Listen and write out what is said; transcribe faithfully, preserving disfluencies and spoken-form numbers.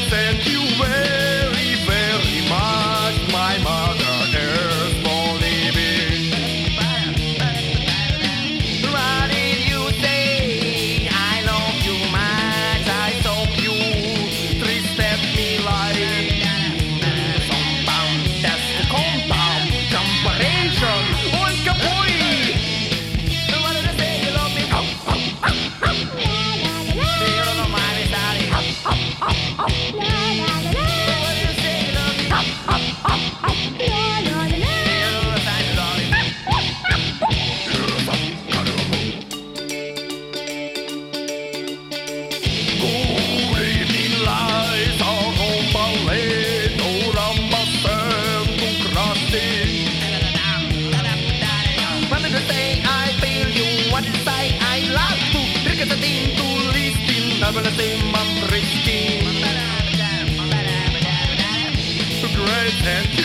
thank you very, very much, my mother earth for living. What did you say? I love you much, I hope you treated me like some fantastic compound comparison on Kapoy. What did I say? You love me? Oh, oh, oh, oh. You don't know my daddy. Oh, oh, oh, oh. What did I say? You love me? Oh, oh, oh, oh. You don't know the time, you love me. Kuulin laisa rompaleet, urammasen kun krastin. What did I say? I feel you. What did I say? I love to. Rikasatin tulistin, nabalasin mamriskin. Great, thank you.